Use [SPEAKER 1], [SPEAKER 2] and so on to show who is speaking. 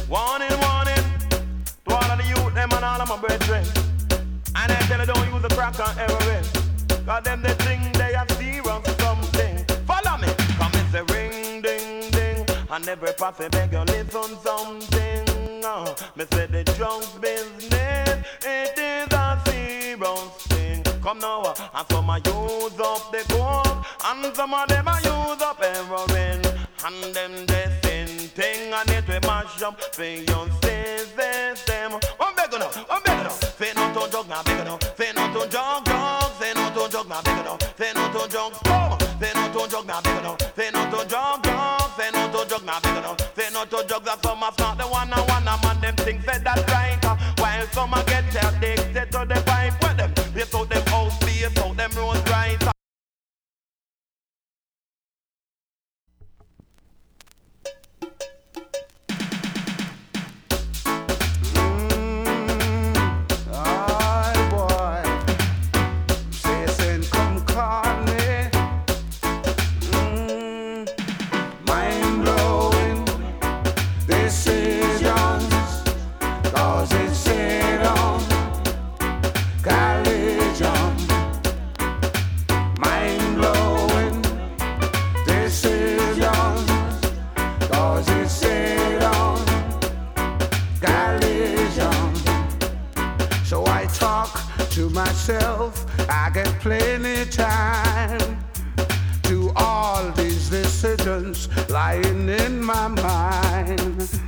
[SPEAKER 1] Warning, warning to all of the youth, them and all of my brethren. And I tell you, don't use the crack on heroin. Cause them they think they have serious something. Follow me, come and say ring, ding, ding. And every passage beg you listen something. Me say the drugs business, it is a serious thing. Come now, and some a use up the coke, and some of them a use up heroin. And them they sin thing, and it will mash up for your system. I'm begging up, say no to drug, now begging up. Say no to drug, say no to drug, now begging up. Say no to drugs, say no to drug, now begging up. Say no to drug, say no to drug, now begging up. Say no to drugs, that's some of not the one and one, man them things say that's right. While some a get addicted to the pipe with them, they out them house, they out them roads right.
[SPEAKER 2] I get plenty time to all these decisions lying in my mind.